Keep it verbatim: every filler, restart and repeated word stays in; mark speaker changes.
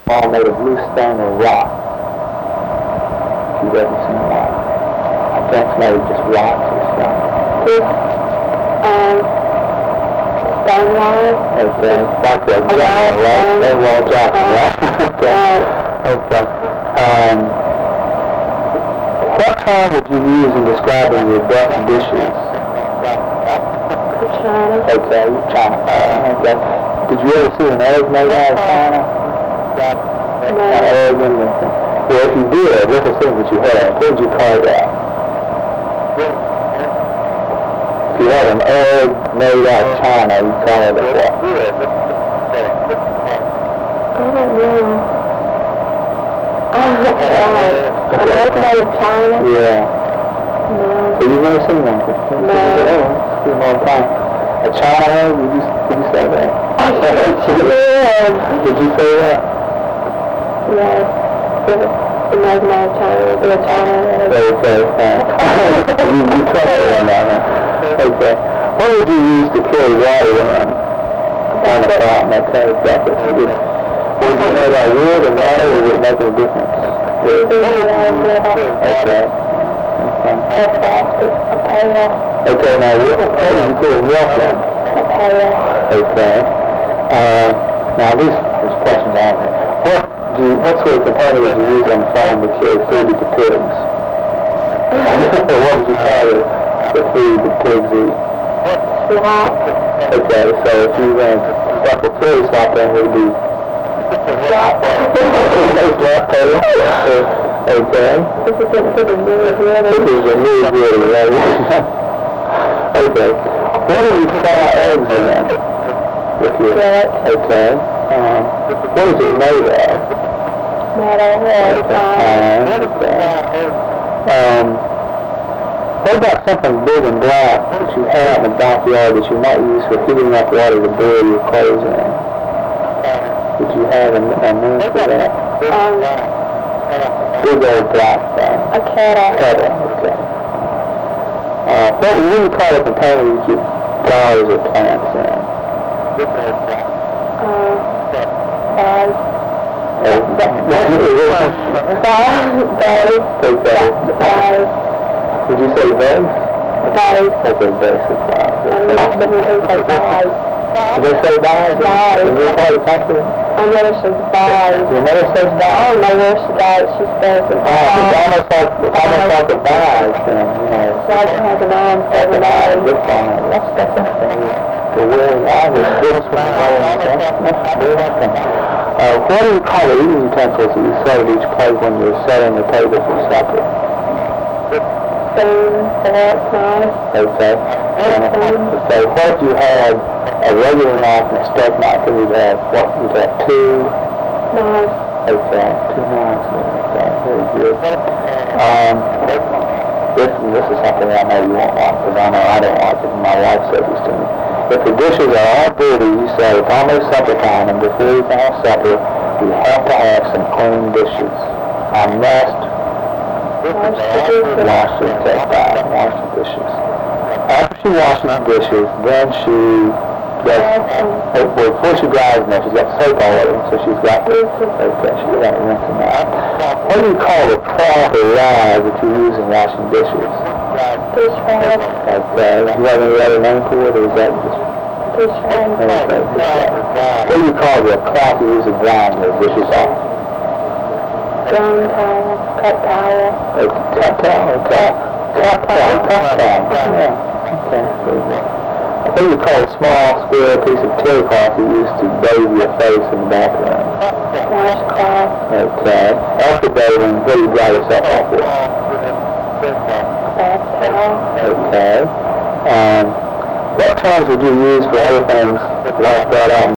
Speaker 1: all made of loose stone or rock. If you've ever seen that. I think it's made of just rocks or something.
Speaker 2: This, um, stone wall.
Speaker 1: Okay. Like a giant, right? Stonewall Jackson, right? Okay. Okay. Um, what term would you use in describing your best dishes?
Speaker 2: China.
Speaker 1: Okay, China. Uh, okay. Did you ever see an egg made out of China?
Speaker 2: No.
Speaker 1: An egg in the... Well, if you did, let's assume that you had. What would you call that? If you had an egg made out of China, you call it a what?
Speaker 2: I don't know. Oh, that's right. An egg made of China?
Speaker 1: Yeah.
Speaker 2: No.
Speaker 1: So you've never seen one?
Speaker 2: No.
Speaker 1: It's been a long time. A China egg? Did you, did you say that?
Speaker 2: Yeah.
Speaker 1: Did you say that?
Speaker 2: Yes. The egg made of China. The China egg.
Speaker 1: Okay, fine. you, you trust me on that, huh? Okay. What would you use to carry water around? On the farm, okay, exactly. Would you have that wood or water, or would it make a difference? Wood. Okay. Okay.
Speaker 2: A pail.
Speaker 1: Okay, now what what would you put in milk in?
Speaker 2: A pail.
Speaker 1: Okay. Uh, now these, these questions on here. What do you, what sort of component would you use on the farm to carry food to the pigs? Or what would you call it, the food the pigs eat?
Speaker 2: Slop.
Speaker 1: Okay, so if you went stuff a pig slop in, it would be
Speaker 2: Slop.
Speaker 1: slop tail. Okay.
Speaker 2: This is it for the news, really.
Speaker 1: This is a news really, right? Okay. What do you fry eggs in? With your...
Speaker 2: Skillet.
Speaker 1: Okay. Um, what is it made of?
Speaker 2: Metal. Wood. Iron.
Speaker 1: Uh, okay. Um, what about something big and black that you have in the backyard that you might use for heating up water to boil your clothes in? Would you have a, a name for that?
Speaker 2: Um,
Speaker 1: Big old black thing.
Speaker 2: a kettle.
Speaker 1: Kettle, okay. Uh, what would you call a container you keep flowers or plants in?
Speaker 2: Uh, vase. Vase.
Speaker 1: Okay.
Speaker 2: Vase.
Speaker 1: Would you say vase?
Speaker 2: Vase.
Speaker 1: Okay, vase is fine.
Speaker 2: And then we say vase.
Speaker 1: Did they say vase?
Speaker 2: Vase.
Speaker 1: In your part of the country?
Speaker 2: My mother says vase.
Speaker 1: Your mother says
Speaker 2: I
Speaker 1: vase?
Speaker 2: don't know where she got it. She says it's
Speaker 1: Oh, it's
Speaker 2: vase.
Speaker 1: almost like, almost like a vase, then, you know.
Speaker 2: So I just have an arm for every day.
Speaker 1: Good on it. That's, that's interesting. The word, I was good for Uh, what do you call the eating utensils that you set at each plate when you're setting the table for supper?
Speaker 2: Spoon, fork, knife.
Speaker 1: Okay. So what you have a regular knife and a steak knife, and you'd have what? You'd have two.
Speaker 2: Knife.
Speaker 1: Okay, two knives. Okay, very good. Um, this this is something I know you won't like, because I know I don't like it, and my wife says this to me. If the dishes are all dirty, you say it's almost supper time, and before you can have supper, you have to have some clean dishes. I must
Speaker 2: Wash the dishes.
Speaker 1: wash the take five, wash the dishes. After she washes the dishes, then she does, oh, well, before she dries them, she's got soap all over them, so she's got, okay, she's got to rinse them out. What do you call the cloth or rag that you use in washing dishes?
Speaker 2: Dish rag.
Speaker 1: Okay, do you have any other name for it, or is that just,
Speaker 2: Dish rag.
Speaker 1: okay, dish rag. What do you call the cloth you use in drying your dishes off?
Speaker 2: Brown towel. Cut towel.
Speaker 1: Okay, cut towel, okay. Cut towel, cut towel, yeah, okay, very good. I think you call a small square piece of terrycloth you use to bathe your face in the bathroom.
Speaker 2: Washcloth.
Speaker 1: Okay. After bathing, what do you dry yourself off with?
Speaker 2: Bath towel.
Speaker 1: Okay. Um, what terms would you use for other things like that out